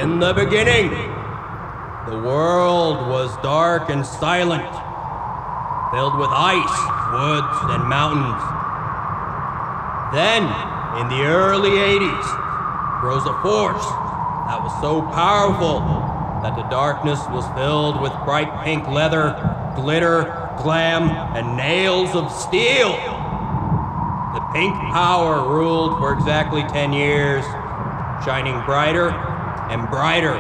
In the beginning, the world was dark and silent, filled with ice, woods, and mountains. Then, in the early 80s, rose a force that was so powerful that the darkness was filled with bright pink leather, glitter, glam, and nails of steel. The pink power ruled for exactly 10 years, shining brighter and brighter.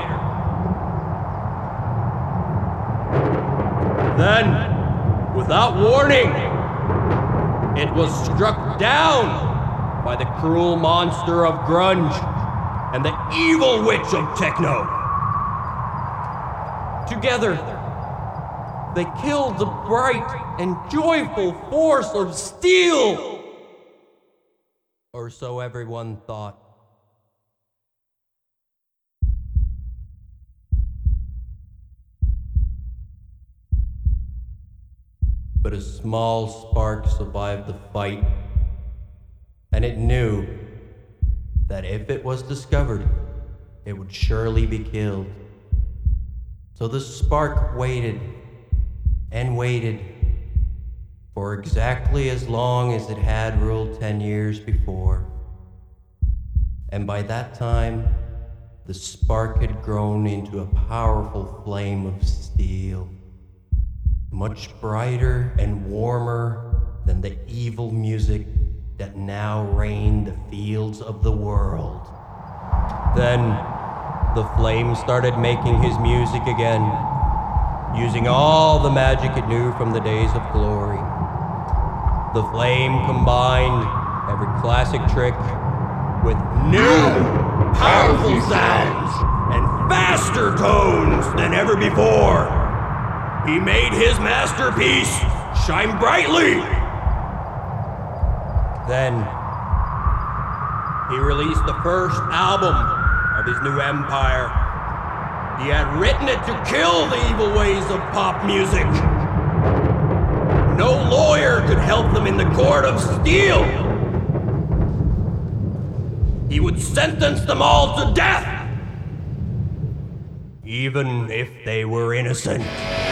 Then, without warning, it was struck down by the cruel monster of grunge and the evil witch of techno. Together, they killed the bright and joyful force of steel. Or so everyone thought. But a small spark survived the fight, and it knew that if it was discovered, it would surely be killed. So the spark waited and waited for exactly as long as it had ruled 10 years before. And by that time, the spark had grown into a powerful flame of steel, much brighter and warmer than the evil music that now reigned the fields of the world. Then, the flame started making his music again, using all the magic it knew from the days of glory. The flame combined every classic trick with new, powerful sounds and faster tones than ever before. He made his masterpiece shine brightly. Then, he released the first album of his new empire. He had written it to kill the evil ways of pop music. No lawyer could help them in the court of steel. He would sentence them all to death, even if they were innocent.